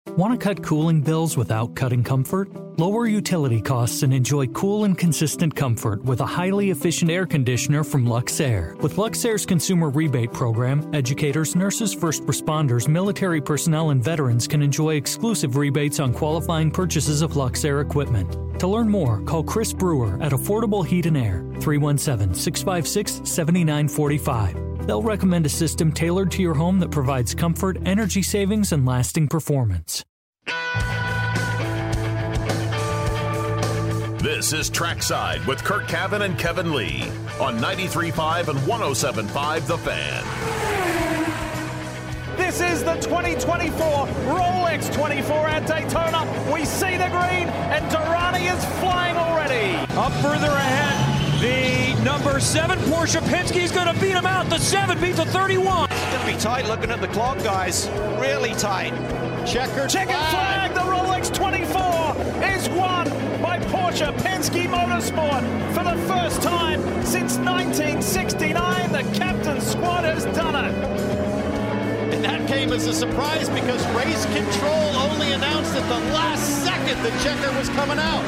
Want to cut cooling bills without cutting comfort? Lower utility costs and enjoy cool and consistent comfort with a highly efficient air conditioner from Luxair. With Luxair's consumer rebate program, educators, nurses, first responders, military personnel, and veterans can enjoy exclusive rebates on qualifying purchases of Luxair equipment. To learn more, call Chris Brewer at Affordable Heat and Air, 317-656-7945. They'll recommend a system tailored to your home that provides comfort, energy savings, and lasting performance. This is Trackside with Kurt Cavan and Kevin Lee on 93.5 and 107.5 The Fan. This is the 2024 Rolex 24 at Daytona. We see the green, and Durrani is flying already. Up further ahead, the number 7 Porsche Penske is going to beat him out. The 7 beats the 31. It's going to be tight looking at the clock, guys. Really tight. Checkered flag. The Rolex 24 is won by Porsche Penske Motorsport for the first time since 1969. The captain's squad has done it. And that came as a surprise because race control only announced at the last second the checker was coming out.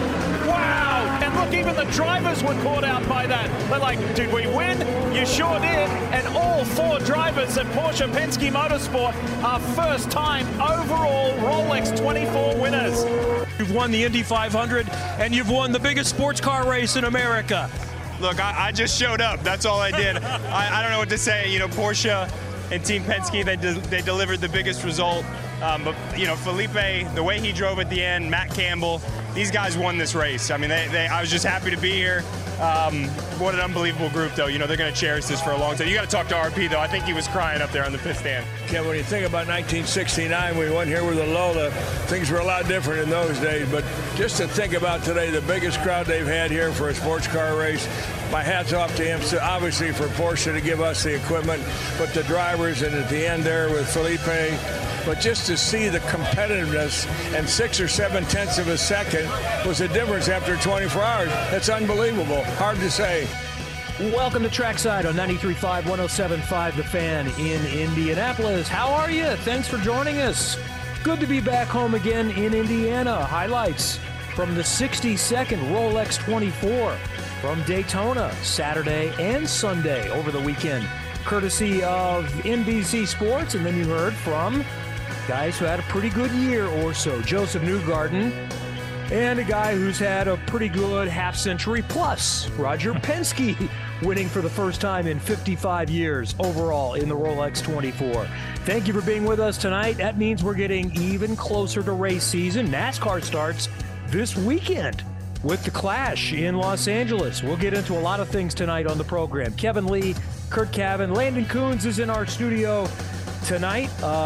Wow! And look, even the drivers were caught out by that. They're like, did we win? You sure did. And all 4 drivers at Porsche Penske Motorsport are first-time overall Rolex 24 winners. You've won the Indy 500, and you've won the biggest sports car race in America. Look, I just showed up. That's all I did. I don't know what to say. You know, Porsche and Team Penske, they delivered the biggest result. But, you know, Felipe, the way he drove at the end, Matt Campbell, these guys won this race. I mean, I was just happy to be here. What an unbelievable group, though. You know, they're going to cherish this for a long time. You got to talk to RP, though. I think he was crying up there on the pit stand. Yeah, when you think about 1969, we went here with a Lola. Things were a lot different in those days. But just to think about today, the biggest crowd they've had here for a sports car race, my hat's off to him, obviously for Porsche to give us the equipment, but the drivers, and at the end there with Felipe. But just to see the competitiveness and 6 or 7 tenths of a second was the difference after 24 hours. That's unbelievable. Hard to say. Welcome to Trackside on 93.5, 107.5 The Fan in Indianapolis. How are you? Thanks for joining us. Good to be back home again in Indiana. Highlights from the 62nd Rolex 24 from Daytona, Saturday and Sunday over the weekend, courtesy of NBC Sports. And then you heard from guys who had a pretty good year or so. Joseph Newgarden, and a guy who's had a pretty good half-century plus, Roger Penske, winning for the first time in 55 years overall in the Rolex 24. Thank you for being with us tonight. That means we're getting even closer to race season. NASCAR starts this weekend with the Clash in Los Angeles. We'll get into a lot of things tonight on the program. Kevin Lee, Kurt Cavan, Landon Coons is in our studio tonight.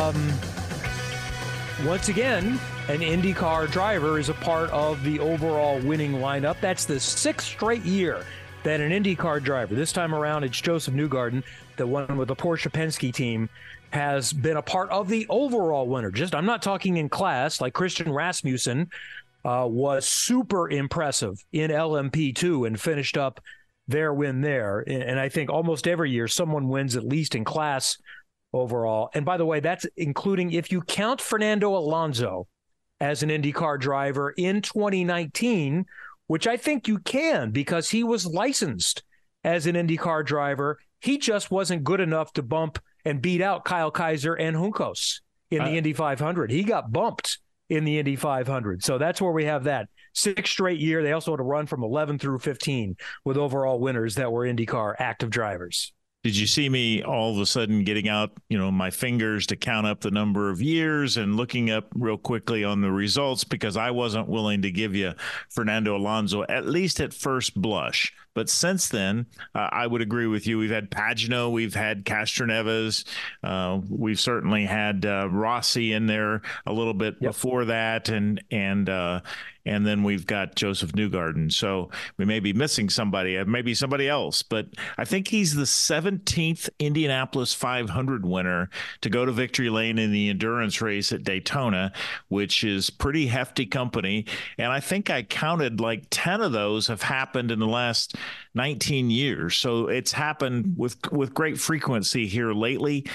Once again, an IndyCar driver is a part of the overall winning lineup. That's the 6th straight year that an IndyCar driver, this time around it's Joseph Newgarden, the one with the Porsche Penske team, has been a part of the overall winner. I'm not talking in class, like Christian Rasmussen was super impressive in LMP2 and finished up their win there. And I think almost every year someone wins at least in class overall. And by the way, that's including if you count Fernando Alonso as an IndyCar driver in 2019, which I think you can because he was licensed as an IndyCar driver. He just wasn't good enough to bump and beat out Kyle Kaiser and Juncos in the Indy 500. He got bumped in the Indy 500. So that's where we have that 6th straight year. They also had a run from 11 through 15 with overall winners that were IndyCar active drivers. Did you see me all of a sudden getting out, my fingers to count up the number of years and looking up real quickly on the results because I wasn't willing to give you Fernando Alonso, at least at first blush. But since then, I would agree with you. We've had Pagenaud, we've had Castroneves, we've certainly had Rossi in there a little bit before that, and then we've got Joseph Newgarden. So we may be missing somebody, maybe somebody else, but I think he's the 17th Indianapolis 500 winner to go to victory lane in the endurance race at Daytona, which is pretty hefty company. And I think I counted like 10 of those have happened in the last 19 years. So it's happened with great frequency here lately.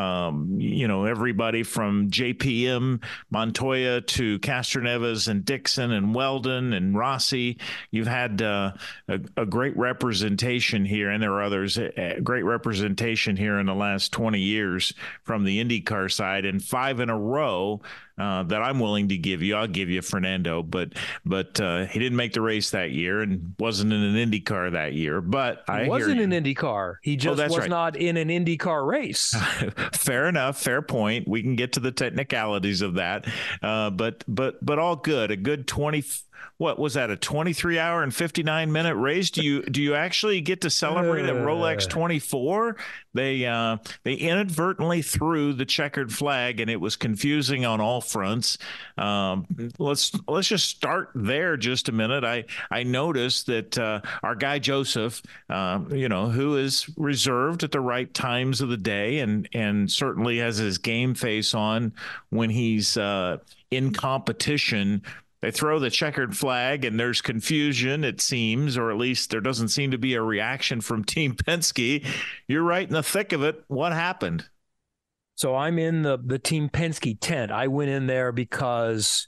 Everybody from JPM, Montoya to Castroneves and Dixon and Weldon and Rossi. You've had a great representation here, and there are others, great representation here in the last 20 years from the IndyCar side, and 5 in a row that I'm willing to give you. I'll give you Fernando, but he didn't make the race that year and wasn't in an IndyCar that year. But he wasn't in an IndyCar. He just was not in an IndyCar race. Fair enough. Fair point. We can get to the technicalities of that. But all good. A good 20. What was that? A 23-hour and 59-minute race? Do you actually get to celebrate at Rolex 24? They inadvertently threw the checkered flag, and it was confusing on all fronts. Let's just start there just a minute. I noticed that our guy Joseph, who is reserved at the right times of the day, and certainly has his game face on when he's in competition. They throw the checkered flag and there's confusion, it seems, or at least there doesn't seem to be a reaction from Team Penske. You're right in the thick of it. What happened? So I'm in the Team Penske tent. I went in there because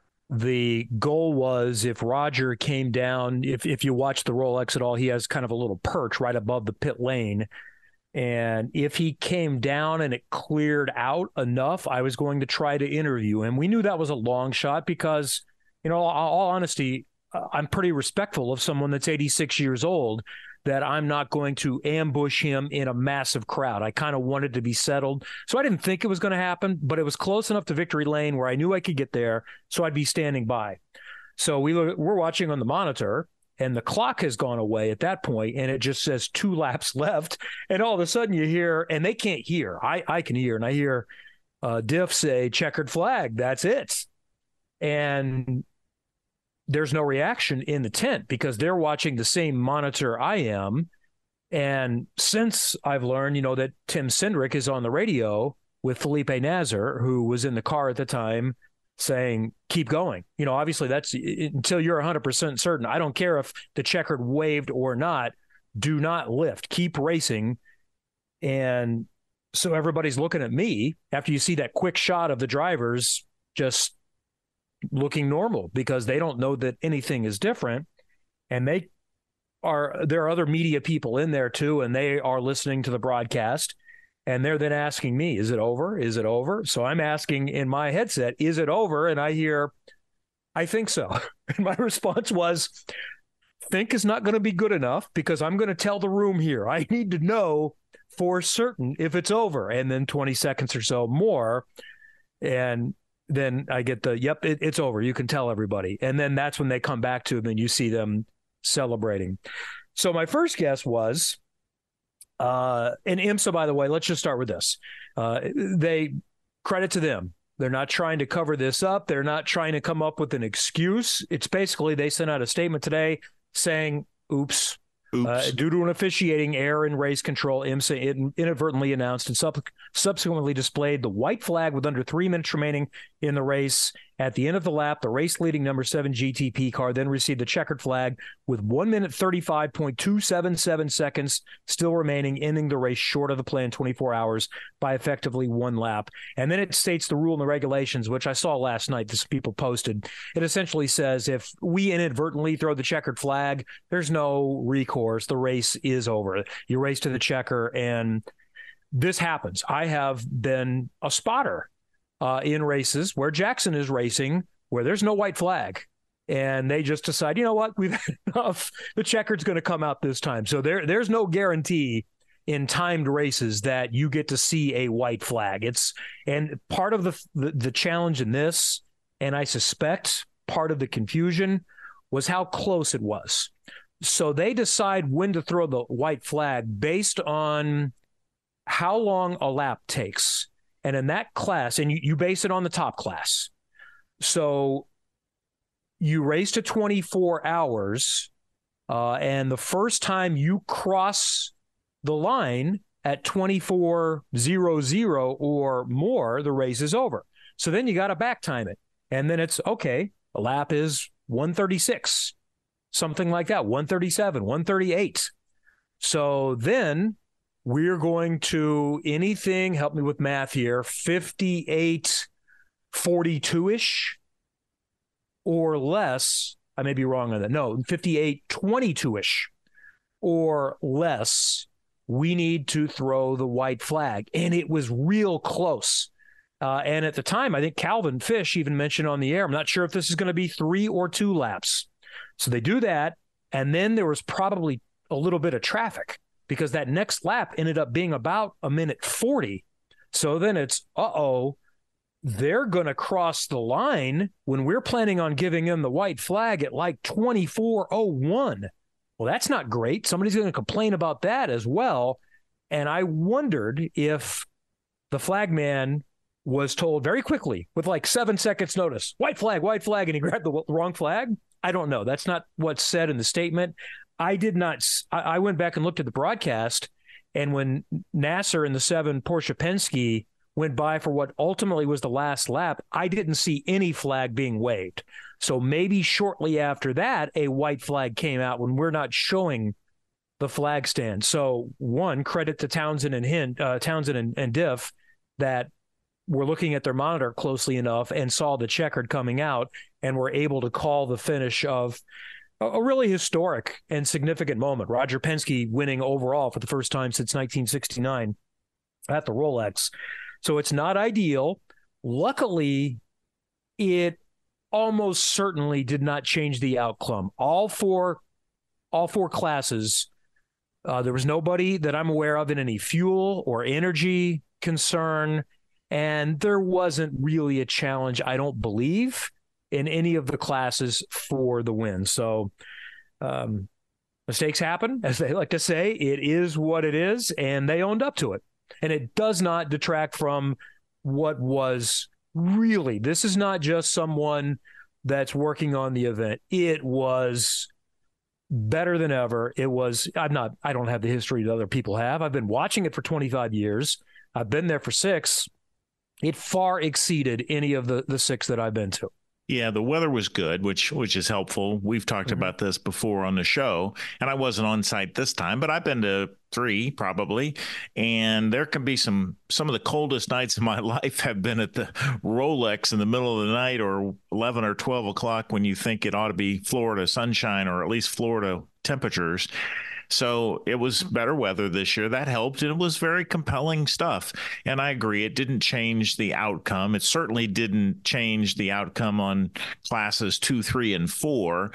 the goal was if Roger came down, if you watch the Rolex at all, he has kind of a little perch right above the pit lane. And if he came down and it cleared out enough, I was going to try to interview him. We knew that was a long shot because, all honesty, I'm pretty respectful of someone that's 86 years old, that I'm not going to ambush him in a massive crowd. I kind of wanted to be settled. So I didn't think it was going to happen, but it was close enough to victory lane where I knew I could get there, so I'd be standing by. So we're watching on the monitor, and the clock has gone away at that point, and it just says 2 laps left. And all of a sudden you hear, and they can't hear. I can hear, and I hear Diff say, checkered flag, that's it. And there's no reaction in the tent because they're watching the same monitor I am. And since I've learned, that Tim Cindric is on the radio with Felipe Nasr, who was in the car at the time, saying, keep going. Obviously that's until you're 100% certain. I don't care if the checkered waved or not, do not lift, keep racing. And so everybody's looking at me after you see that quick shot of the drivers just looking normal because they don't know that anything is different. And there are other media people in there too, and they are listening to the broadcast. And they're then asking me, is it over? Is it over? So I'm asking in my headset, is it over? And I hear, I think so. And my response was, think is not going to be good enough because I'm going to tell the room here. I need to know for certain if it's over. And then 20 seconds or so more. And then I get it's over. You can tell everybody. And then that's when they come back to them and you see them celebrating. So my first guess was, and IMSA, by the way, let's just start with this. They credit to them. They're not trying to cover this up. They're not trying to come up with an excuse. It's basically they sent out a statement today saying, oops. Due to an officiating error in race control, IMSA inadvertently announced and subsequently displayed the white flag with under 3 minutes remaining in the race. At the end of the lap, the race-leading number 7 GTP car then received the checkered flag with 1 minute 35.277 seconds still remaining, ending the race short of the planned 24 hours by effectively 1 lap. And then it states the rule and the regulations, which I saw last night, this people posted. It essentially says if we inadvertently throw the checkered flag, there's no recourse. The race is over. You race to the checker, and this happens. I have been a spotter in races where Jackson is racing, where there's no white flag, and they just decide, you know what, we've had enough. The checkered's going to come out this time. So there's no guarantee in timed races that you get to see a white flag. And part of the challenge in this, and I suspect part of the confusion, was how close it was. So they decide when to throw the white flag based on how long a lap takes. And in that class, and you base it on the top class. So you race to 24 hours, and the first time you cross the line at 24:00 or more, the race is over. So then you got to back time it. And then it's, okay, a lap is 1:36. something like that, 137, 138. So then we're going to anything, help me with math here, 58, 42-ish or less. I may be wrong on that. No, 58, 22-ish or less. We need to throw the white flag. And it was real close. And at the time, I think Calvin Fish even mentioned on the air, I'm not sure if this is going to be 3 or 2 laps. So they do that. And then there was probably a little bit of traffic because that next lap ended up being about 1:40. So then it's, they're going to cross the line when we're planning on giving them the white flag at like 24:01. Well, that's not great. Somebody's going to complain about that as well. And I wondered if the flagman was told very quickly with like 7 seconds notice, white flag, and he grabbed the wrong flag. I don't know. That's not what's said in the statement. I did not. I went back and looked at the broadcast, and when Nasser and the 7 Porsche Penske went by for what ultimately was the last lap, I didn't see any flag being waved. So maybe shortly after that, a white flag came out when we're not showing the flag stand. So one, credit to Townsend and Diff that were looking at their monitor closely enough and saw the checkered coming out and were able to call the finish of a really historic and significant moment. Roger Penske winning overall for the first time since 1969 at the Rolex. So it's not ideal. Luckily, it almost certainly did not change the outcome. All four classes, there was nobody that I'm aware of in any fuel or energy concern, and there wasn't really a challenge, I don't believe, in any of the classes for the win. So mistakes happen, as they like to say. It is what it is, and they owned up to it. And it does not detract from what was really, this is not just someone that's working on the event. It was better than ever. It was, I don't have the history that other people have. I've been watching it for 25 years. I've been there for 6. It far exceeded any of the 6 that I've been to. Yeah, the weather was good, which is helpful. We've talked about this before on the show, and I wasn't on site this time, but I've been to 3 probably, and there can be some of the coldest nights of my life have been at the Rolex in the middle of the night, or 11 or 12 o'clock when you think it ought to be Florida sunshine or at least Florida temperatures. So it was better weather this year. That helped. And it was very compelling stuff. And I agree, it didn't change the outcome. It certainly didn't change the outcome on classes 2, 3, and 4.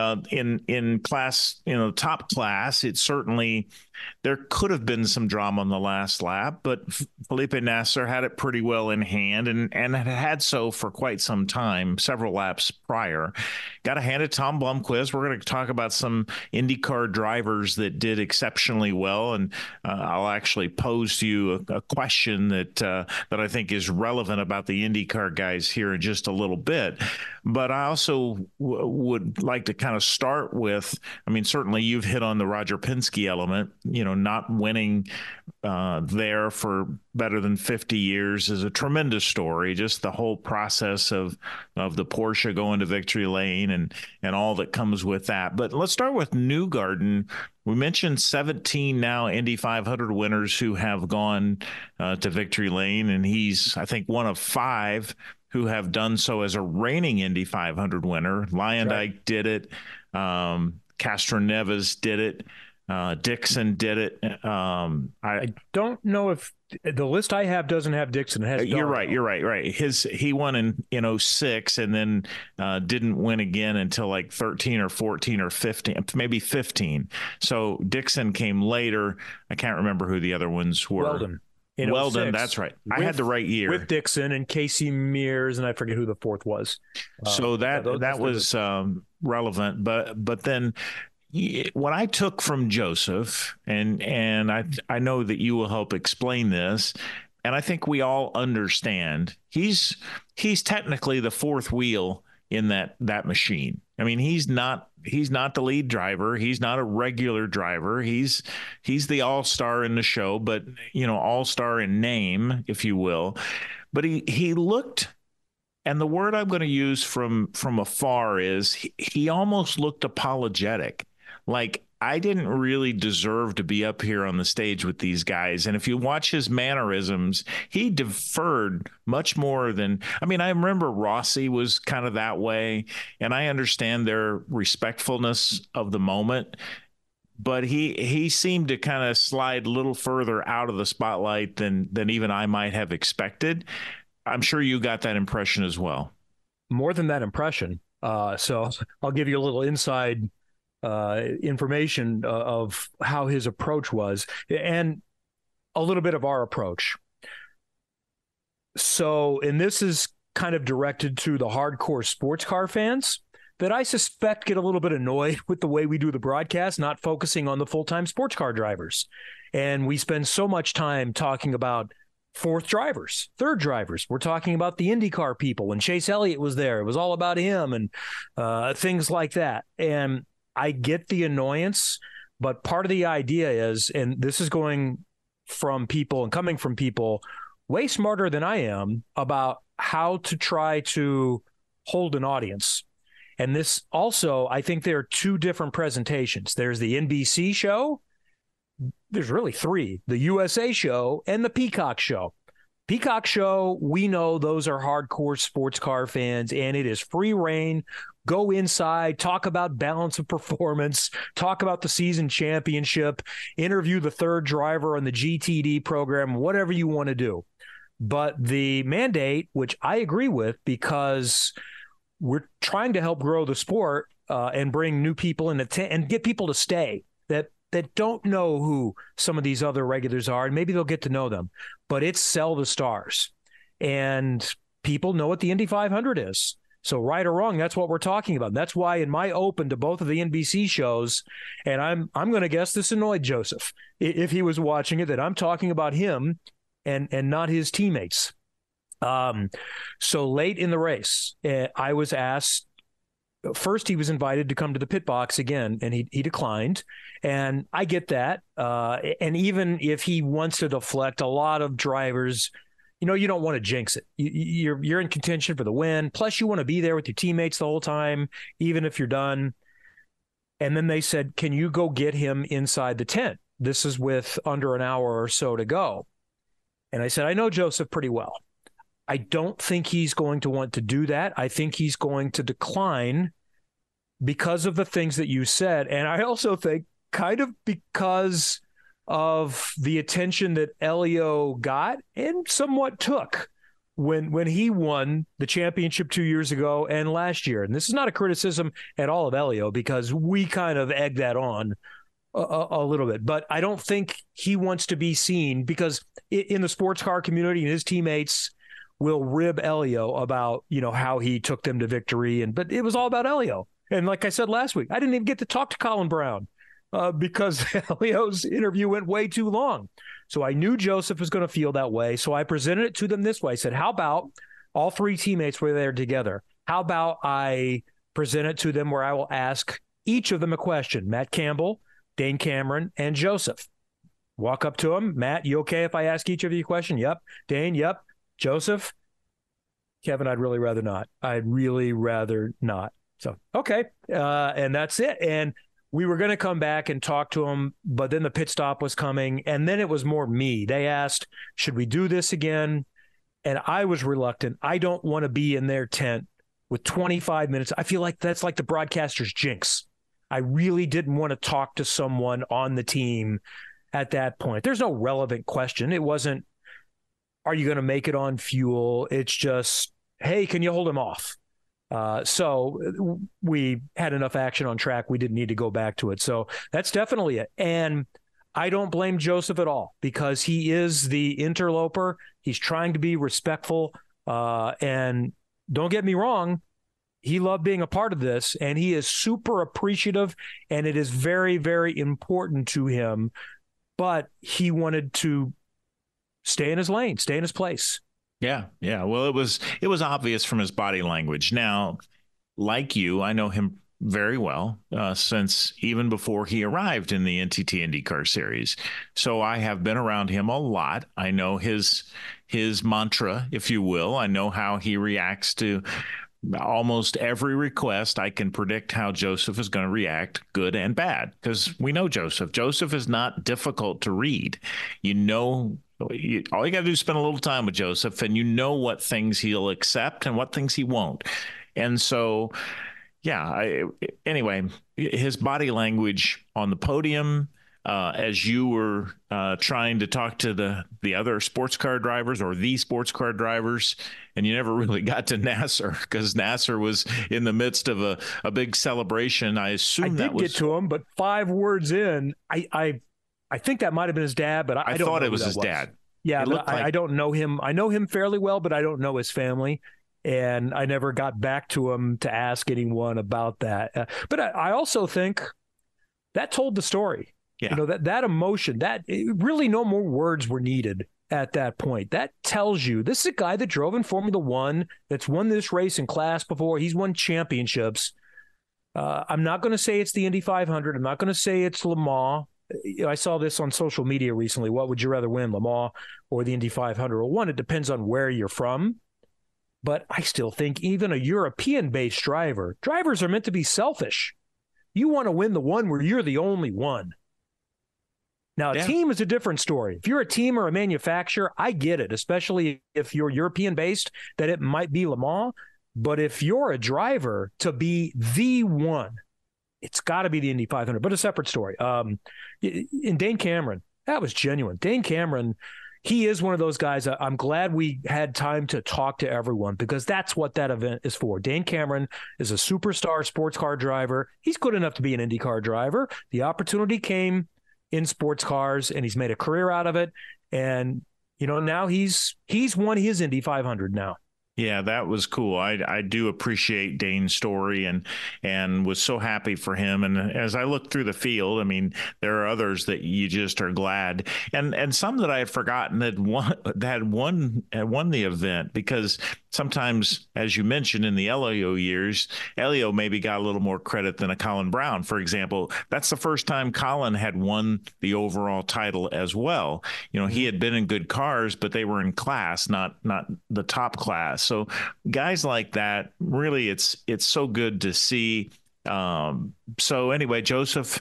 In class, top class, it certainly, there could have been some drama on the last lap, but Felipe Nasser had it pretty well in hand and had so for quite some time, several laps prior. Got to hand it to Tom Blomqvist. We're going to talk about some IndyCar drivers that did exceptionally well, and I'll actually pose to you a question that I think is relevant about the IndyCar guys here in just a little bit. But I also would like to kind of start with, certainly you've hit on the Roger Penske element. Not winning there for better than 50 years is a tremendous story. Just the whole process of the Porsche going to victory lane and all that comes with that. But let's start with Newgarden. We mentioned 17 now Indy 500 winners who have gone to victory lane, and he's, I think, one of 5 who have done so as a reigning Indy 500 winner. Leyendyk did it. Castroneves did it. Dixon did it. I don't know if the list I have doesn't have Dixon. It has You're right. He won in 06 and then didn't win again until like 13 or 14 or 15, maybe 15. So Dixon came later. I can't remember who the other ones were. Weldon, that's right. I had the right year. With Dixon and Casey Mears, and I forget who the 4th was. So that was relevant. But then what I took from Joseph, and I know that you will help explain this, and I think we all understand, he's technically the 4th wheel in that machine. He's not the lead driver. He's not a regular driver. He's the all-star in the show, but all-star in name, if you will. But he looked And the word I'm going to use from afar is he almost looked apologetic. Like, I didn't really deserve to be up here on the stage with these guys. And if you watch his mannerisms, he deferred much more than, I mean, I remember Rossi was kind of that way, and I understand their respectfulness of the moment, but he seemed to kind of slide a little further out of the spotlight than even I might have expected. I'm sure you got that impression as well. More than that impression. So I'll give you a little inside information of how his approach was and a little bit of our approach. So, and this is kind of directed to the hardcore sports car fans that I suspect get a little bit annoyed with the way we do the broadcast, not focusing on the full-time sports car drivers. And we spend so much time talking about fourth drivers, third drivers. We're talking about the IndyCar people. When Chase Elliott was there, it was all about him and things like that. And I get the annoyance, but part of the idea is, and this is going from people and coming from people way smarter than I am about how to try to hold an audience. And this also, I think there are two different presentations. There's the NBC show. There's really three: the USA show and the Peacock show. Peacock show, we know those are hardcore sports car fans, and it is free reign. Go inside, talk about balance of performance, talk about the season championship, interview the third driver on the GTD program, whatever you want to do. But the mandate, which I agree with, because we're trying to help grow the sport and bring new people in and get people to stay that don't know who some of these other regulars are, and maybe they'll get to know them. But it's sell the stars. And people know what the Indy 500 is. So right or wrong, that's what we're talking about. That's why in my open to both of the NBC shows, and I'm going to guess this annoyed Joseph if he was watching it, that I'm talking about him and not his teammates. So late in the race, I was asked, first he was invited to come to the pit box again, and he declined. And I get that. And even if he wants to deflect, a lot of drivers, you don't want to jinx it. You're in contention for the win. Plus, you want to be there with your teammates the whole time, even if you're done. And then they said, can you go get him inside the tent? This is with under an hour or so to go. And I said, I know Joseph pretty well. I don't think he's going to want to do that. I think he's going to decline because of the things that you said. And I also think kind of because of the attention that Elio got and somewhat took when he won the championship 2 years ago and last year. And this is not a criticism at all of Elio, because we kind of egged that on a little bit. But I don't think he wants to be seen, because in the sports car community and his teammates will rib Elio about, how he took them to victory. But it was all about Elio. And like I said last week, I didn't even get to talk to Colin Brown because Elio's interview went way too long. So I knew Joseph was going to feel that way. So I presented it to them this way. I said, how about all three teammates were there together? How about I present it to them where I will ask each of them a question? Matt Campbell, Dane Cameron, and Joseph. Walk up to him. Matt, you okay if I ask each of you a question? Yep. Dane, yep. Joseph, Kevin, I'd really rather not. I'd really rather not. So, okay. And that's it. And we were going to come back and talk to him, but then the pit stop was coming. And then it was more me. They asked, should we do this again? And I was reluctant. I don't want to be in their tent with 25 minutes. I feel like that's like the broadcaster's jinx. I really didn't want to talk to someone on the team at that point. There's no relevant question. It wasn't, are you going to make it on fuel? It's just, hey, can you hold him off? So we had enough action on track. We didn't need to go back to it. So that's definitely it. And I don't blame Joseph at all, because he is the interloper. He's trying to be respectful. And don't get me wrong, he loved being a part of this, and he is super appreciative, and it is very, very important to him. But he wanted to stay in his lane, stay in his place. Yeah. Well, it was obvious from his body language. Now, like you, I know him very well since even before he arrived in the NTT IndyCar Series. So I have been around him a lot. I know his his mantra, if you will. I know how he reacts to almost every request. I can predict how Joseph is going to react, good and bad, because we know Joseph. Joseph is not difficult to read. All you got to do is spend a little time with Joseph, and you know what things he'll accept and what things he won't. And so, anyway, his body language on the podium, as you were trying to talk to the other sports car drivers or the sports car drivers, and you never really got to Nasser because Nasser was in the midst of a big celebration. I assume I did get to him, but 5 words in, I think that might have been his dad, but I don't thought know it was his dad. Yeah, but I don't know him. I know him fairly well, but I don't know his family. And I never got back to him to ask anyone about that. But I also think that told the story. Yeah. You know, that emotion, really no more words were needed at that point. That tells you this is a guy that drove in Formula One, that's won this race in class before. He's won championships. I'm not going to say it's the Indy 500. I'm not going to say it's Le Mans. I saw this on social media recently. What would you rather win, Le Mans or the Indy 500? Well, one, it depends on where you're from. But I still think even a European-based drivers are meant to be selfish. You want to win the one where you're the only one. Now, a team is a different story. If you're a team or a manufacturer, I get it, especially if you're European-based, that it might be Le Mans. But if you're a driver, to be the one, it's got to be the Indy 500, but a separate story. In Dane Cameron, that was genuine. Dane Cameron, he is one of those guys. I'm glad we had time to talk to everyone because that's what that event is for. Dane Cameron is a superstar sports car driver. He's good enough to be an IndyCar driver. The opportunity came in sports cars, and he's made a career out of it. And, now he's won his Indy 500 now. Yeah, that was cool. I do appreciate Dane's story and was so happy for him. And as I look through the field, I mean, there are others that you just are glad, and some that I had forgotten that won the event, because sometimes, as you mentioned, in the Elio years, Elio maybe got a little more credit than a Colin Brown, for example. That's the first time Colin had won the overall title as well. He had been in good cars, but they were in class, not the top class. So guys like that, really, it's so good to see. So anyway, Joseph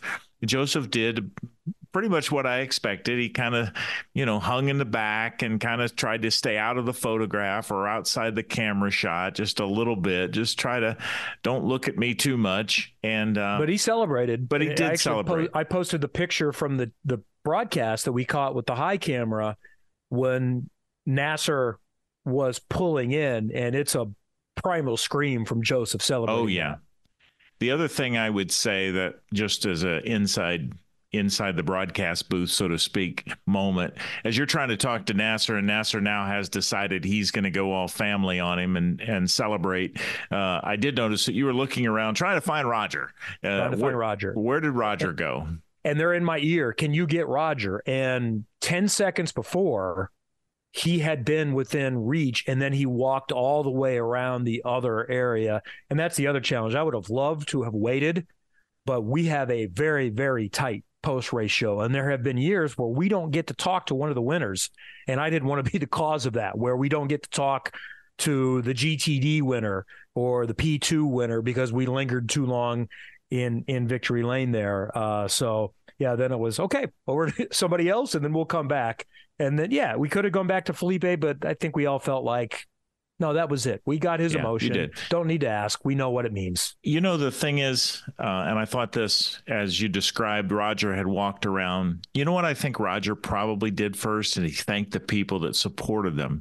did pretty much what I expected. He kind of, hung in the back and kind of tried to stay out of the photograph or outside the camera shot just a little bit. Just try to don't look at me too much. And but he celebrated. But he did celebrate. I posted the picture from the broadcast that we caught with the high camera when Nasser was pulling in, and it's a primal scream from Joseph celebrating. Oh yeah. The other thing I would say, that just as a inside the broadcast booth, so to speak, moment, as you're trying to talk to Nasser, and Nasser now has decided he's going to go all family on him and celebrate. I did notice that you were looking around trying to find Roger. Roger. Where did Roger go? And they're in my ear. Can you get Roger? And 10 seconds before, he had been within reach, and then he walked all the way around the other area. And that's the other challenge. I would have loved to have waited, but we have a very, very tight post-race show. And there have been years where we don't get to talk to one of the winners. And I didn't want to be the cause of that, where we don't get to talk to the GTD winner or the P2 winner because we lingered too long in victory lane there. So yeah, then it was, okay, over to somebody else, and then we'll come back. And then, yeah, we could have gone back to Felipe, but I think we all felt like, no, that was it. We got his emotion. You did. Don't need to ask. We know what it means. The thing is, and I thought this, as you described, Roger had walked around. You know what I think Roger probably did first? And he thanked the people that supported them.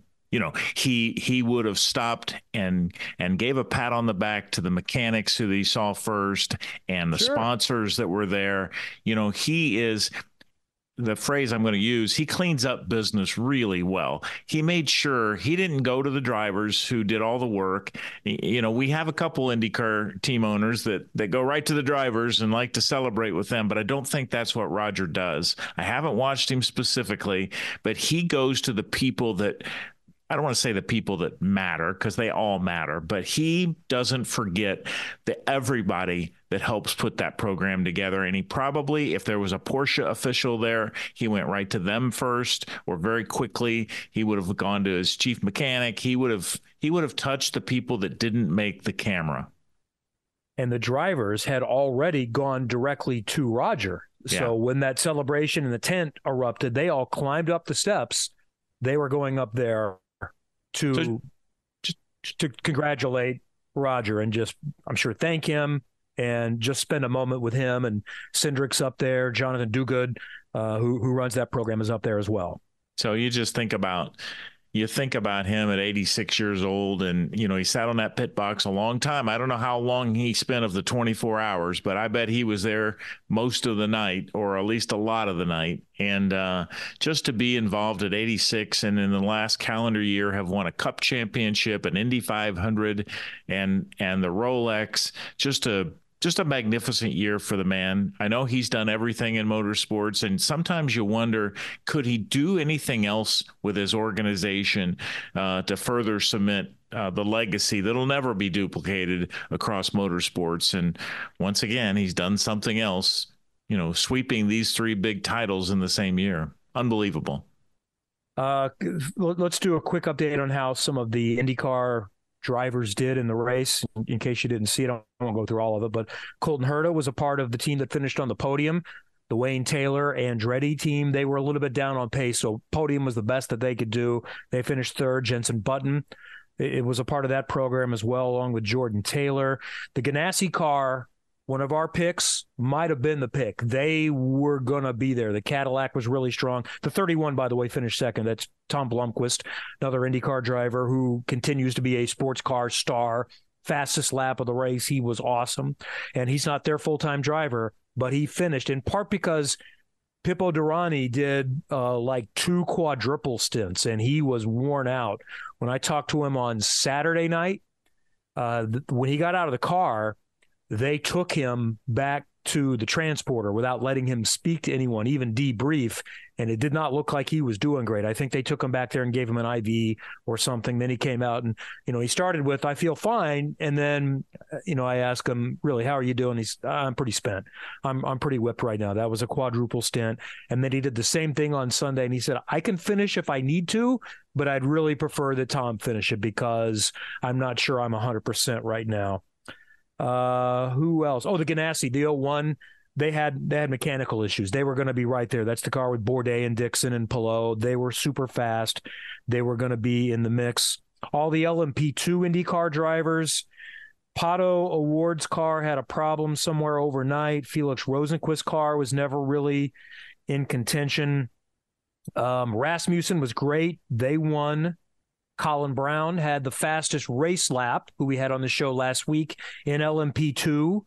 He would have stopped and gave a pat on the back to the mechanics who he saw first and the sponsors that were there. He is, the phrase I'm going to use, he cleans up business really well. He made sure he didn't go to the drivers who did all the work. We have a couple IndyCar team owners that go right to the drivers and like to celebrate with them, but I don't think that's what Roger does. I haven't watched him specifically, but he goes to the people that I don't want to say the people that matter, because they all matter, but he doesn't forget everybody that helps put that program together. And he probably, if there was a Porsche official there, he went right to them first, or very quickly he would have gone to his chief mechanic. He would have touched the people that didn't make the camera. And the drivers had already gone directly to Roger. Yeah. So when that celebration in the tent erupted, they all climbed up the steps. They were going up there to congratulate Roger and just, I'm sure, thank him and just spend a moment with him. And Cindric's up there. Jonathan Duguid, who runs that program, is up there as well. So you think about him at 86 years old, and, he sat on that pit box a long time. I don't know how long he spent of the 24 hours, but I bet he was there most of the night, or at least a lot of the night. And just to be involved at 86 and in the last calendar year have won a Cup championship, an Indy 500, and the Rolex, just a magnificent year for the man. I know he's done everything in motorsports, and sometimes you wonder, could he do anything else with his organization to further cement the legacy that'll never be duplicated across motorsports? And once again, he's done something else, sweeping these 3 big titles in the same year. Unbelievable. Let's do a quick update on how some of the IndyCar drivers did in the race, in case you didn't see it. I won't go through all of it, but Colton Herta was a part of the team that finished on the podium. The Wayne Taylor Andretti team, they were a little bit down on pace, so podium was the best that they could do. They finished third. Jenson Button, it was a part of that program as well, along with Jordan Taylor. The Ganassi car, one of our picks, might have been the pick. They were going to be there. The Cadillac was really strong. The 31, by the way, finished second. That's Tom Blomqvist, another IndyCar driver who continues to be a sports car star. Fastest lap of the race. He was awesome. And he's not their full-time driver, but he finished, in part because Pippo Durrani did like 2 quadruple stints, and he was worn out. When I talked to him on Saturday night, when he got out of the car, they took him back to the transporter without letting him speak to anyone, even debrief, and it did not look like he was doing great. I think they took him back there and gave him an IV or something. Then he came out and, he started with, "I feel fine." And then, I asked him, "Really, how are you doing?" He's, "I'm pretty spent. I'm pretty whipped right now. That was a quadruple stint." And then he did the same thing on Sunday, and he said, "I can finish if I need to, but I'd really prefer that Tom finish it because I'm not sure I'm 100% right now." Who else? Oh, the Ganassi, the 01. They had mechanical issues. They were going to be right there. That's the car with Bourdais and Dixon and Palou. They were super fast. They were going to be in the mix. All the LMP2 IndyCar drivers. Pato O'Ward's car had a problem somewhere overnight. Felix Rosenqvist's car was never really in contention. Rasmussen was great. They won. Colin Brown had the fastest race lap, who we had on the show last week, in LMP2.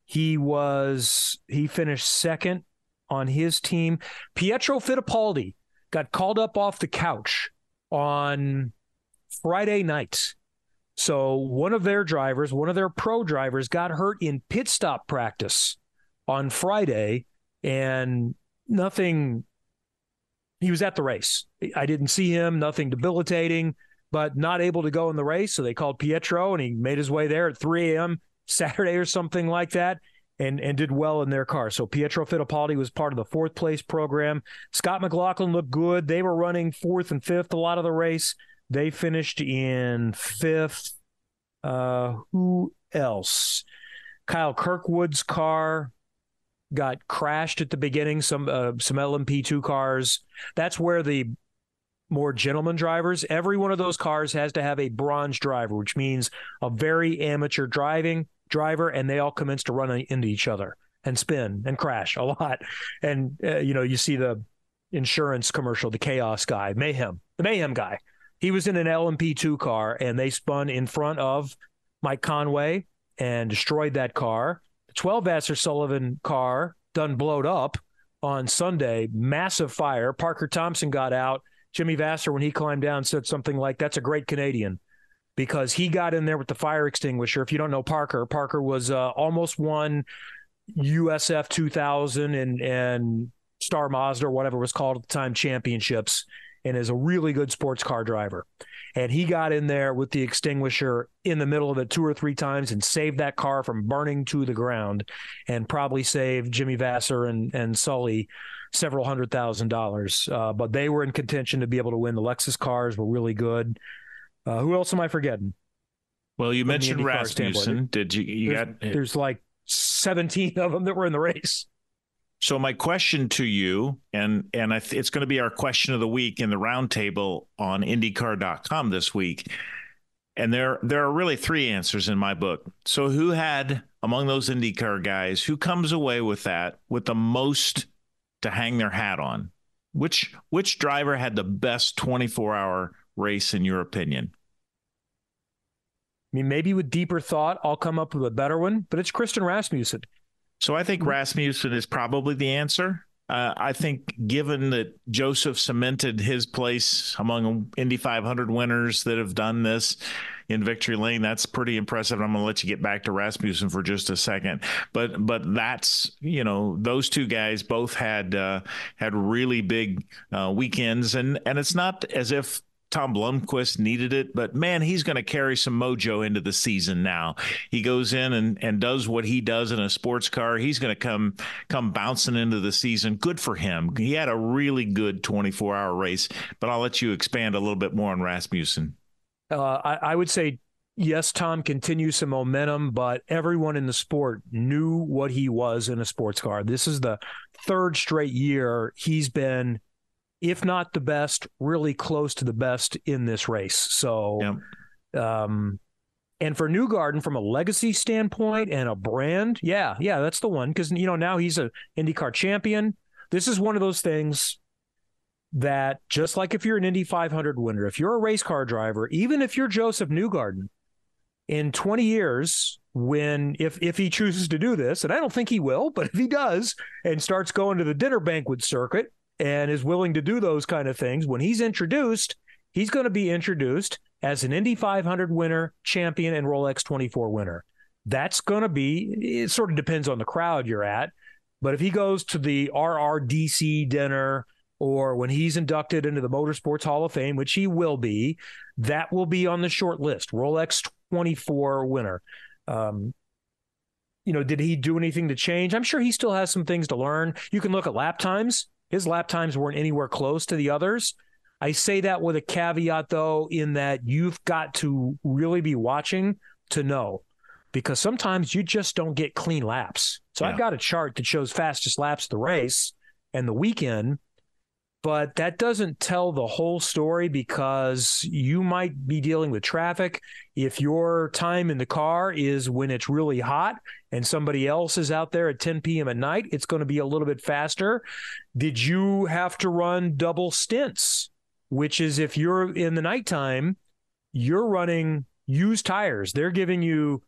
He finished second on his team. Pietro Fittipaldi got called up off the couch on Friday night. So one of their pro drivers, got hurt in pit stop practice on Friday, and nothing. He was at the race. I didn't see him, nothing debilitating, but not able to go in the race. So they called Pietro, and he made his way there at 3 a.m. Saturday or something like that, and did well in their car. So Pietro Fittipaldi was part of the 4th place program. Scott McLaughlin looked good. They were running 4th and 5th a lot of the race. They finished in 5th. Who else? Kyle Kirkwood's car got crashed at the beginning, some LMP2 cars. That's where the more gentleman drivers, every one of those cars has to have a bronze driver, which means a very amateur driver, and they all commence to run into each other and spin and crash a lot. And, you see the insurance commercial, the chaos guy, the mayhem guy. He was in an LMP2 car, and they spun in front of Mike Conway and destroyed that car. The 12 Vassar Sullivan car done blowed up on Sunday, massive fire. Parker Thompson got out. Jimmy Vassar, when he climbed down, said something like, "That's a great Canadian," because he got in there with the fire extinguisher. If you don't know Parker was almost won USF 2000 and Star Mazda, or whatever it was called at the time, championships, and is a really good sports car driver. And he got in there with the extinguisher in the middle of it 2 or 3 times and saved that car from burning to the ground, and probably saved Jimmy Vasser and Sully several $100,000. But they were in contention to be able to win. The Lexus cars were really good. Who else am I forgetting? Well, you mentioned Rasmussen. Did there's like 17 of them that were in the race. So my question to you, and it's going to be our question of the week in the roundtable on IndyCar.com this week. And there are really 3 answers in my book. So who had, among those IndyCar guys, who comes away with that with the most to hang their hat on? Which driver had the best 24-hour race in your opinion? I mean, maybe with deeper thought, I'll come up with a better one, but it's Christian Rasmussen. So I think Rasmussen is probably the answer. I think given that Joseph cemented his place among Indy 500 winners that have done this in victory lane, that's pretty impressive. I'm going to let you get back to Rasmussen for just a second. But that's, those 2 guys both had really big weekends. And it's not as if Tom Blomqvist needed it, but man, he's going to carry some mojo into the season now. He goes in and does what he does in a sports car. He's going to come bouncing into the season. Good for him. He had a really good 24-hour race, but I'll let you expand a little bit more on Rasmussen. I would say, yes, Tom continues some momentum, but everyone in the sport knew what he was in a sports car. This is the 3rd straight year he's been, if not the best, really close to the best in this race. So, and for Newgarden, from a legacy standpoint and a brand, yeah, that's the one. Because, now he's an IndyCar champion. This is one of those things that, just like if you're an Indy 500 winner, if you're a race car driver, even if you're Joseph Newgarden, in 20 years, if he chooses to do this, and I don't think he will, but if he does and starts going to the dinner banquet circuit, and is willing to do those kind of things, when he's introduced, he's going to be introduced as an Indy 500 winner, champion, and Rolex 24 winner. That's going to be, it sort of depends on the crowd you're at, but if he goes to the RRDC dinner, or when he's inducted into the Motorsports Hall of Fame, which he will be, that will be on the short list, Rolex 24 winner. Did he do anything to change? I'm sure he still has some things to learn. You can look at lap times. His lap times weren't anywhere close to the others. I say that with a caveat, though, in that you've got to really be watching to know, because sometimes you just don't get clean laps. So I've got a chart that shows fastest laps of the race and the weekend, but that doesn't tell the whole story, because you might be dealing with traffic. If your time in the car is when it's really hot and somebody else is out there at 10 p.m. at night, it's going to be a little bit faster. Did you have to run double stints, which is if you're in the nighttime, you're running used tires. They're giving you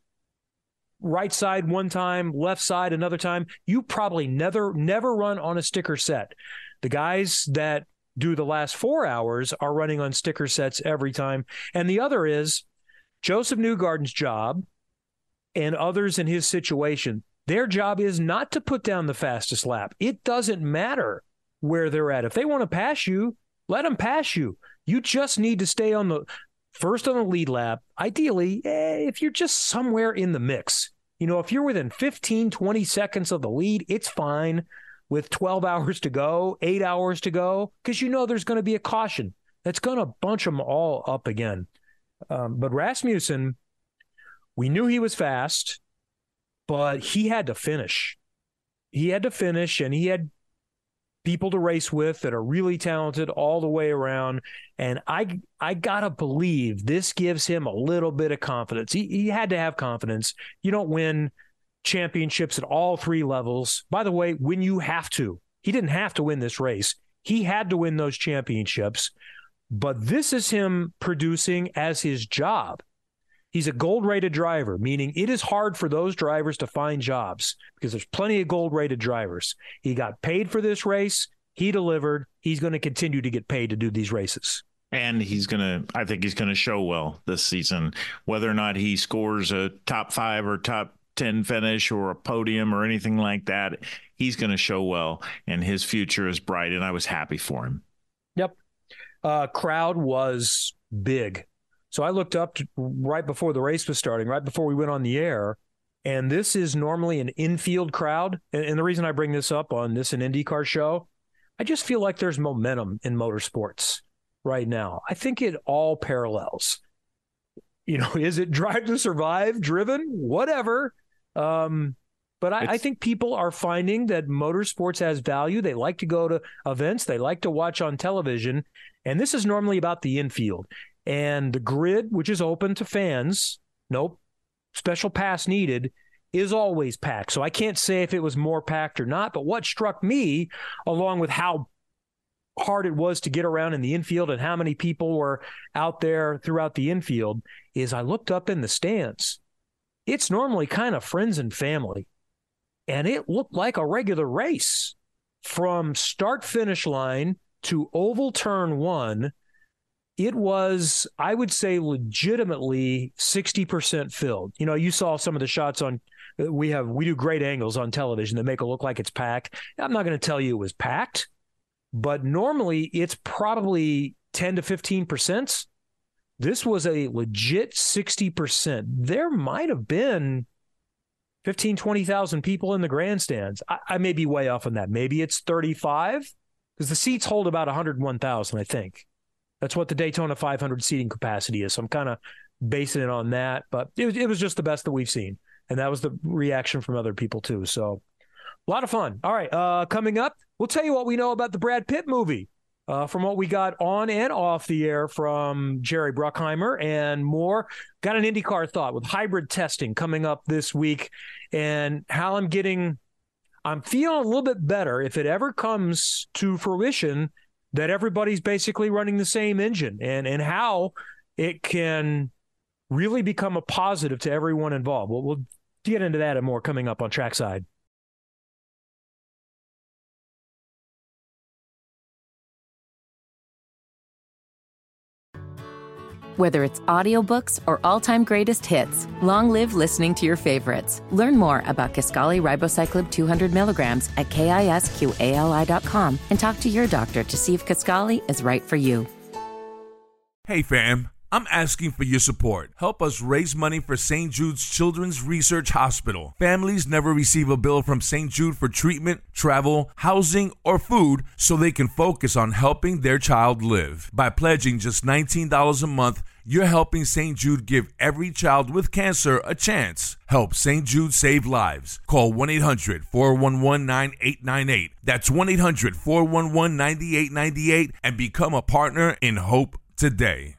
right side one time, left side another time. You probably never run on a sticker set. The guys that do the last 4 hours are running on sticker sets every time. And the other is Joseph Newgarden's job, and others in his situation, their job is not to put down the fastest lap. It doesn't matter where they're at. If they want to pass you, let them pass you. You just need to stay on the first on the lead lap. Ideally, if you're just somewhere in the mix, if you're within 15, 20 seconds of the lead, it's fine. With 12 hours to go, 8 hours to go, because there's going to be a caution that's going to bunch them all up again. But Rasmussen, we knew he was fast, but he had to finish. He had to finish, and he had people to race with that are really talented all the way around. And I got to believe this gives him a little bit of confidence. He had to have confidence. You don't win championships at all 3 levels. By the way, when you have to. He didn't have to win this race. He had to win those championships. But this is him producing as his job. He's a gold-rated driver, meaning it is hard for those drivers to find jobs because there's plenty of gold-rated drivers. He got paid for this race. He delivered. He's going to continue to get paid to do these races. And I think he's going to show well this season, whether or not he scores a top 5 or top 10 finish or a podium or anything like that. He's going to show well, and his future is bright, and I was happy for him. Yep. Crowd was big So I looked up right before the race was starting, right before we went on the air, and this is normally an infield crowd. And the reason I bring this up on this an IndyCar show, I just feel like there's momentum in motorsports right now. I think it all parallels. Is it Drive to Survive driven? Whatever. But I think people are finding that motorsports has value. They like to go to events. They like to watch on television. And this is normally about the infield. And the grid, which is open to fans, nope, special pass needed, is always packed. So I can't say if it was more packed or not. But what struck me, along with how hard it was to get around in the infield and how many people were out there throughout the infield, is I looked up in the stands. It's normally kind of friends and family. And it looked like a regular race from start-finish line to oval turn 1. It was, I would say, legitimately 60% filled. You saw some of the shots on, we do great angles on television that make it look like it's packed. I'm not going to tell you it was packed, but normally it's probably 10 to 15%. This was a legit 60%. There might have been 15, 20,000 people in the grandstands. I may be way off on that. Maybe it's 35, because the seats hold about 101,000, I think. That's what the Daytona 500 seating capacity is. So I'm kind of basing it on that. But it was just the best that we've seen. And that was the reaction from other people, too. So a lot of fun. All right, coming up, we'll tell you what we know about the Brad Pitt movie. From what we got on and off the air from Jerry Bruckheimer and more. Got an IndyCar thought with hybrid testing coming up this week, and how I'm feeling a little bit better if it ever comes to fruition that everybody's basically running the same engine, and how it can really become a positive to everyone involved. We'll get into that and more coming up on Trackside. Whether it's audiobooks or all-time greatest hits, long live listening to your favorites. Learn more about Kisqali Ribociclib 200 milligrams at KISQALI.com and talk to your doctor to see if Kisqali is right for you. Hey fam, I'm asking for your support. Help us raise money for St. Jude's Children's Research Hospital. Families never receive a bill from St. Jude for treatment, travel, housing, or food, so they can focus on helping their child live. By pledging just $19 a month, you're helping St. Jude give every child with cancer a chance. Help St. Jude save lives. Call 1-800-411-9898. That's 1-800-411-9898 and become a partner in hope today.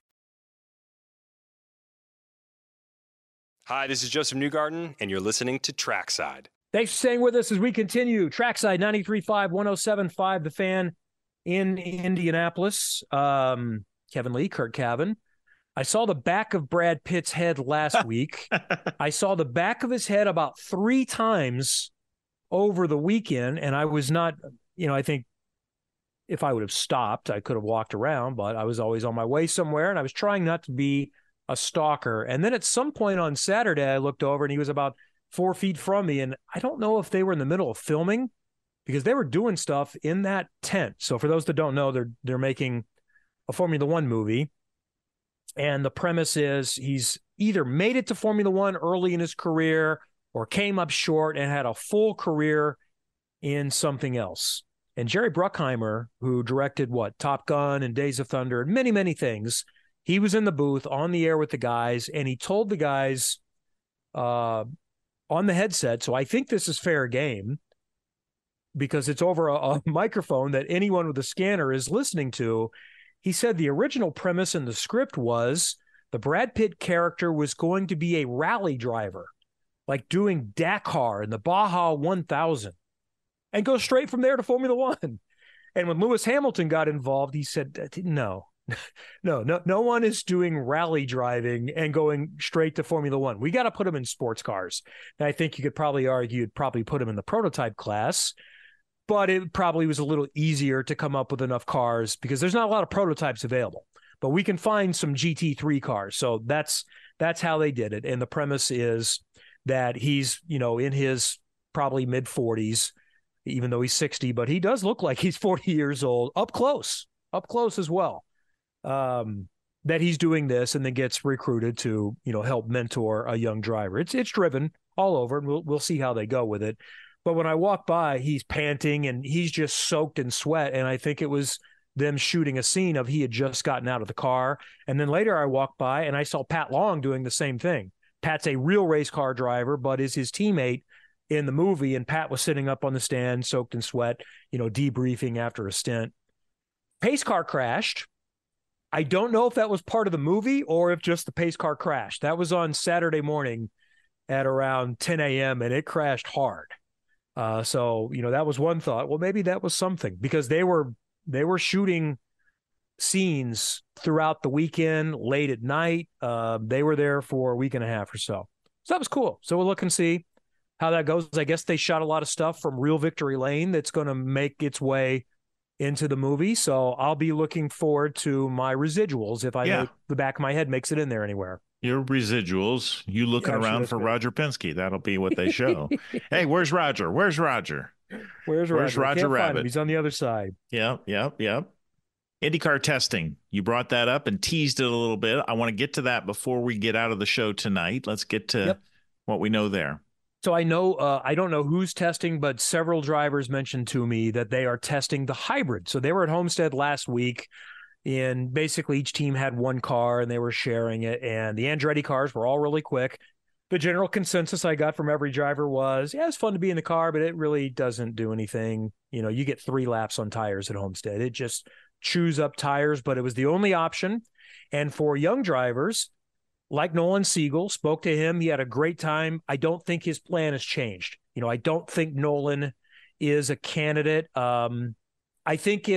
Hi, this is Joseph Newgarden, and you're listening to Trackside. Thanks for staying with us as we continue. Trackside 93.5, 107.5, The Fan in Indianapolis. Kevin Lee, Kurt Cavan. I saw the back of Brad Pitt's head last week. I saw the back of his head about 3 times over the weekend, and I was not, I think if I would have stopped, I could have walked around, but I was always on my way somewhere, and I was trying not to be a stalker. And then at some point on Saturday, I looked over and he was about 4 feet from me. And I don't know if they were in the middle of filming, because they were doing stuff in that tent. So for those that don't know, they're making a Formula One movie. And the premise is he's either made it to Formula One early in his career or came up short and had a full career in something else. And Jerry Bruckheimer, who directed Top Gun and Days of Thunder and many, many things, he was in the booth on the air with the guys, and he told the guys on the headset, so I think this is fair game because it's over a microphone that anyone with a scanner is listening to. He said the original premise in the script was the Brad Pitt character was going to be a rally driver, like doing Dakar and the Baja 1000, and go straight from there to Formula One. And when Lewis Hamilton got involved, he said, no one is doing rally driving and going straight to Formula One. We got to put him in sports cars. And I think you could probably argue you'd probably put him in the prototype class, but it probably was a little easier to come up with enough cars because there's not a lot of prototypes available, but we can find some GT3 cars. So that's how they did it. And the premise is that he's, in his probably mid 40s, even though he's 60, but he does look like he's 40 years old up close as well. that he's doing this and then gets recruited to, help mentor a young driver. It's driven all over, and we'll see how they go with it. But when I walk by, he's panting and he's just soaked in sweat. And I think it was them shooting a scene of he had just gotten out of the car. And then later I walked by and I saw Pat Long doing the same thing. Pat's a real race car driver, but is his teammate in the movie. And Pat was sitting up on the stand, soaked in sweat, debriefing after a stint. Pace car crashed. I don't know if that was part of the movie or if just the pace car crashed. That was on Saturday morning at around 10 a.m. and it crashed hard. So that was one thought. Well, maybe that was something, because they were shooting scenes throughout the weekend, late at night. They were there for a week and a half or so. So that was cool. So we'll look and see how that goes. I guess they shot a lot of stuff from Real Victory Lane that's going to make its way into the movie. So I'll be looking forward to my residuals if the back of my head makes it in there anywhere. Your residuals, you looking around for good. Roger Penske. That'll be what they show. Hey, where's Roger? Where's Roger? Where's Roger Rabbit? He's on the other side. Yep. IndyCar testing. You brought that up and teased it a little bit. I want to get to that before we get out of the show tonight. Let's get to what we know there. So I know, I don't know who's testing, but several drivers mentioned to me that they are testing the hybrid. So they were at Homestead last week, and basically each team had one car and they were sharing it. And the Andretti cars were all really quick. The general consensus I got from every driver was, it's fun to be in the car, but it really doesn't do anything. You get 3 laps on tires at Homestead. It just chews up tires, but it was the only option. And for young drivers, like Nolan Siegel, spoke to him. He had a great time. I don't think his plan has changed. I don't think Nolan is a candidate. I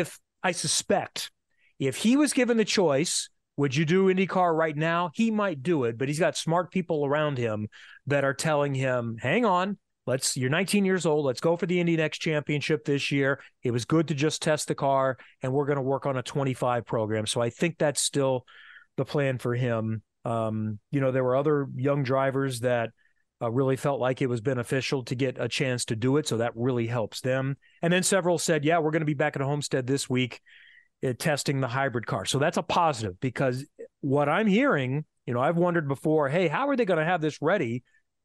suspect if he was given the choice, would you do IndyCar right now? He might do it, but he's got smart people around him that are telling him, hang on, you're 19 years old. Let's go for the Indy Next Championship this year. It was good to just test the car, and we're going to work on a 25 program. So I think that's still the plan for him. There were other young drivers that really felt like it was beneficial to get a chance to do it. So that really helps them. And then several said, we're going to be back at Homestead this week testing the hybrid car. So that's a positive, because what I'm hearing, I've wondered before, hey, how are they going to have this ready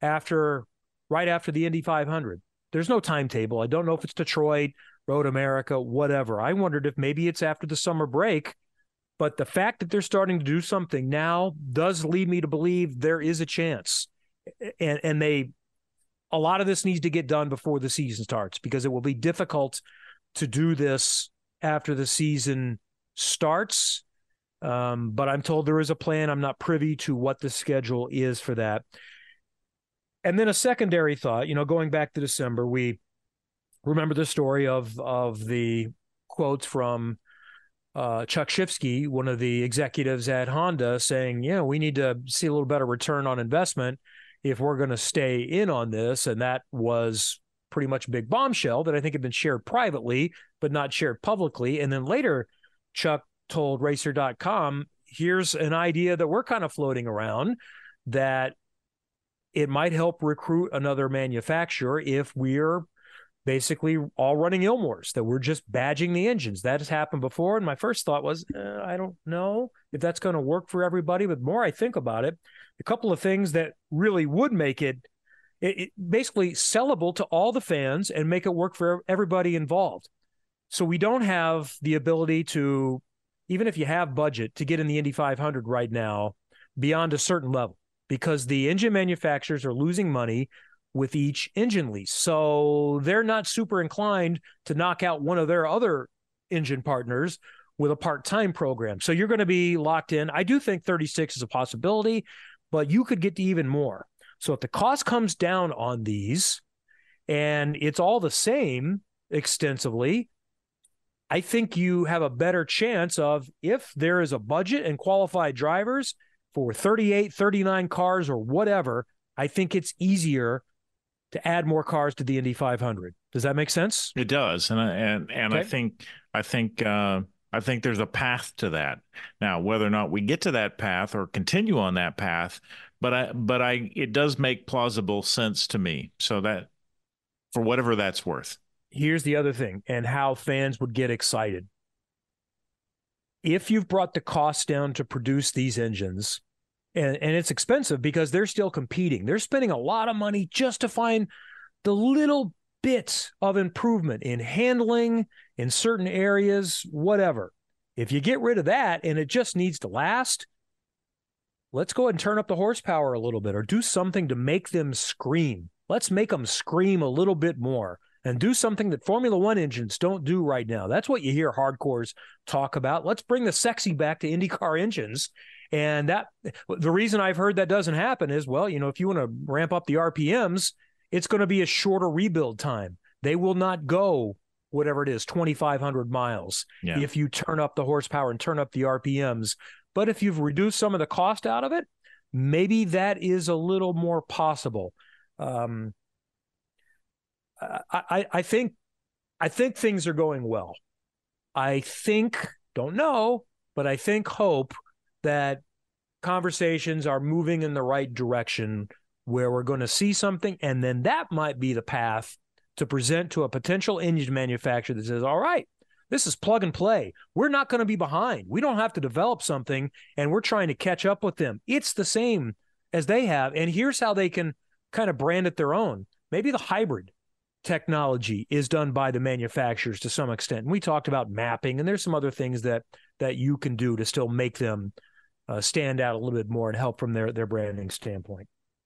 right after the Indy 500? There's no timetable. I don't know if it's Detroit, Road America, whatever. I wondered if maybe it's after the summer break. But the fact that they're starting to do something now does lead me to believe there is a chance. And a lot of this needs to get done before the season starts, because it will be difficult to do this after the season starts. But I'm told there is a plan. I'm not privy to what the schedule is for that. And then a secondary thought, going back to December, we remember the story of the quotes from Chuck Shifsky, one of the executives at Honda, saying, we need to see a little better return on investment if we're going to stay in on this. And that was pretty much a big bombshell that I think had been shared privately, but not shared publicly. And then later, Chuck told Racer.com, here's an idea that we're kind of floating around, that it might help recruit another manufacturer if we're basically all running Ilmores, that we're just badging the engines. That has happened before. And my first thought was, I don't know if that's going to work for everybody. But the more I think about it, a couple of things that really would make it basically sellable to all the fans and make it work for everybody involved. So we don't have the ability to, even if you have budget, to get in the Indy 500 right now beyond a certain level, because the engine manufacturers are losing money with each engine lease. So they're not super inclined to knock out one of their other engine partners with a part-time program. So you're going to be locked in. I do think 36 is a possibility, but you could get to even more. So if the cost comes down on these and it's all the same extensively, I think you have a better chance of, if there is a budget and qualified drivers for 38, 39 cars or whatever, I think it's easier to add more cars to the Indy 500. Does that make sense? It does, and okay. I think there's a path to that. Now, whether or not we get to that path or continue on that path, but it does make plausible sense to me. So that, for whatever that's worth. Here's the other thing, and how fans would get excited. if you've brought the cost down to produce these engines, and it's expensive because they're still competing. They're spending a lot of money just to find the little bits of improvement in handling, in certain areas, whatever. If you get rid of that and it just needs to last, let's go ahead and turn up the horsepower a little bit or do something to make them scream. Let's make them scream a little bit more and do something that Formula One engines don't do right now. That's what you hear hardcores talk about. Let's bring the sexy back to IndyCar engines. And that the reason I've heard that doesn't happen is, well, if you want to ramp up the RPMs, it's going to be a shorter rebuild time. They will not go whatever it is, 2,500 miles if you turn up the horsepower and turn up the RPMs. But if you've reduced some of the cost out of it, maybe that is a little more possible. I think things are going well. Don't know, but I hope that conversations are moving in the right direction where we're going to see something, and then that might be the path to present to a potential engine manufacturer that says, all right, this is plug and play. We're not going to be behind. We don't have to develop something, and we're trying to catch up with them. It's the same as they have, and here's how they can kind of brand it their own. Maybe the hybrid technology is done by the manufacturers to some extent. And we talked about mapping, and there's some other things that you can do to still make them stand out a little bit more and help from their branding standpoint.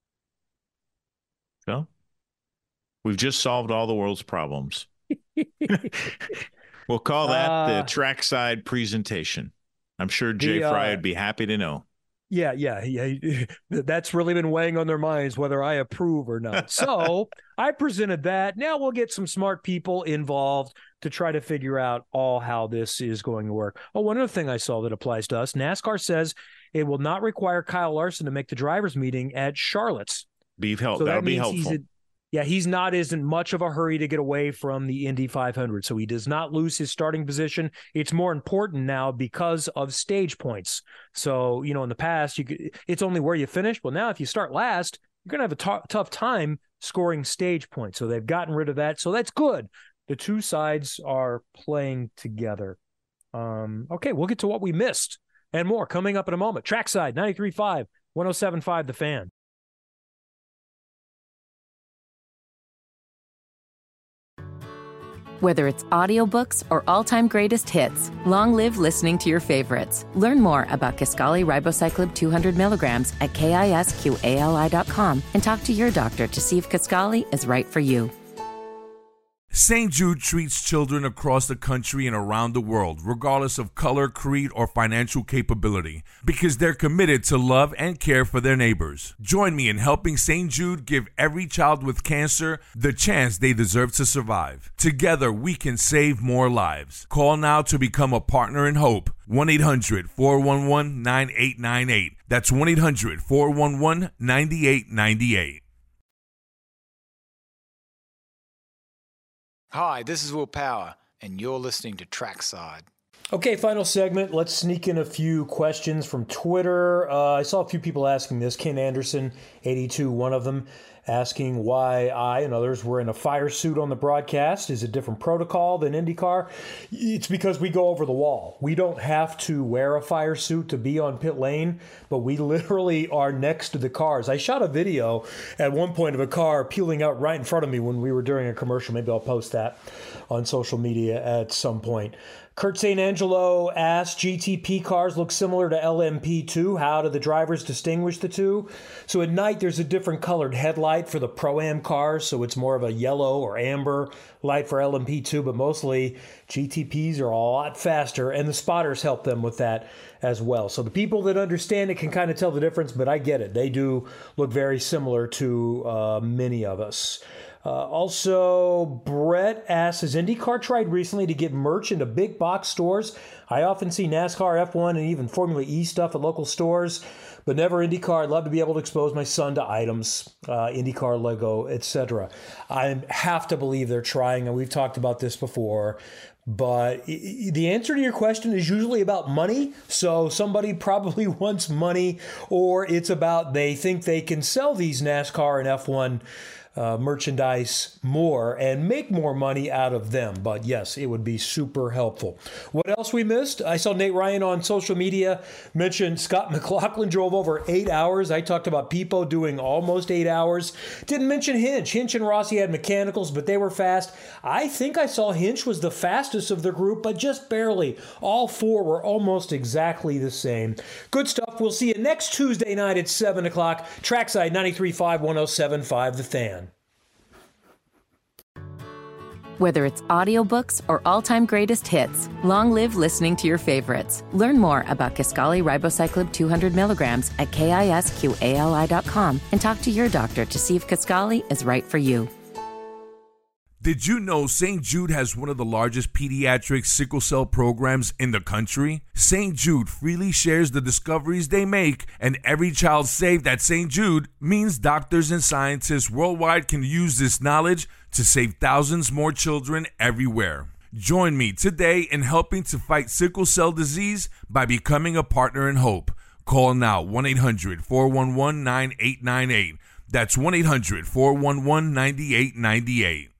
Well, we've just solved all the world's problems. We'll call that the trackside presentation. I'm sure Jay Fry would be happy to know. Yeah. That's really been weighing on their minds whether I approve or not. So I presented that. Now we'll get some smart people involved to try to figure out how this is going to work. Oh, one other thing I saw that applies to us. NASCAR says it will not require Kyle Larson to make the drivers' meeting at Charlotte's. That'll be helpful. He's not in much of a hurry to get away from the Indy 500, so he does not lose his starting position. It's more important now because of stage points. So, in the past, it's only where you finish. Well, now if you start last, you're going to have a tough time scoring stage points. So they've gotten rid of that. So that's good. The two sides are playing together. Okay, we'll get to what we missed and more coming up in a moment. Trackside, 93.5, 107.5 The Fan. Whether it's audiobooks or all-time greatest hits, long live listening to your favorites. Learn more about Kisqali Ribociclib 200 milligrams at KISQALI.com and talk to your doctor to see if Kisqali is right for you. St. Jude treats children across the country and around the world, regardless of color, creed, or financial capability, because they're committed to love and care for their neighbors. Join me in helping St. Jude give every child with cancer the chance they deserve to survive. Together, we can save more lives. Call now to become a partner in hope. 1-800-411-9898. That's 1-800-411-9898. Hi, this is Will Power, and you're listening to Trackside. Okay, final segment. Let's sneak in a few questions from Twitter. I saw a few people asking this. Ken Anderson, 82, one of them, asking why I and others were in a fire suit on the broadcast. Is it different protocol than IndyCar? It's because we go over the wall. We don't have to wear a fire suit to be on pit lane, but we literally are next to the cars. I shot a video at one point of a car peeling out right in front of me when we were doing a commercial. Maybe I'll post that on social media at some point. Kurt St. Angelo asked, GTP cars look similar to LMP2. How do the drivers distinguish the two? So at night, there's a different colored headlight for the Pro-Am cars, so it's more of a yellow or amber light for LMP2, but mostly GTPs are a lot faster, and the spotters help them with that as well. So the people that understand it can kind of tell the difference, but I get it. They do look very similar to many of us. Also, Brett asks, has IndyCar tried recently to get merch into big box stores? I often see NASCAR, F1, and even Formula E stuff at local stores, but never IndyCar. I'd love to be able to expose my son to items, IndyCar, Lego, etc. I have to believe they're trying, and we've talked about this before, But the answer to your question is usually about money. So somebody probably wants money, or it's about they think they can sell these NASCAR and F1 merchandise more and make more money out of them. But yes, it would be super helpful. What else we missed? I saw Nate Ryan on social media mention Scott McLaughlin drove over 8 hours. I talked about Pipo doing almost 8 hours. Didn't mention Hinch. Hinch and Rossi had mechanicals, but they were fast. I think I saw Hinch was the fastest of the group, but just barely. All four were almost exactly the same. Good stuff. We'll see you next Tuesday night at 7 o'clock. Trackside 93.5, 107.5 The Fan. Whether it's audiobooks or all-time greatest hits, long live listening to your favorites. Learn more about Kisqali Ribociclib 200 milligrams at KISQALI.com and talk to your doctor to see if Kisqali is right for you. Did you know St. Jude has one of the largest pediatric sickle cell programs in the country? St. Jude freely shares the discoveries they make, and every child saved at St. Jude means doctors and scientists worldwide can use this knowledge to save thousands more children everywhere. Join me today in helping to fight sickle cell disease by becoming a partner in hope. Call now 1-800-411-9898. That's 1-800-411-9898.